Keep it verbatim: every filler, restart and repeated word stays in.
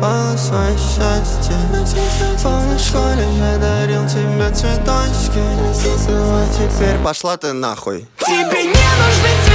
закопала свое счастье. Помню, в школе я дарил тебе цветочки, ну а теперь пошла ты нахуй. Тебе не нужны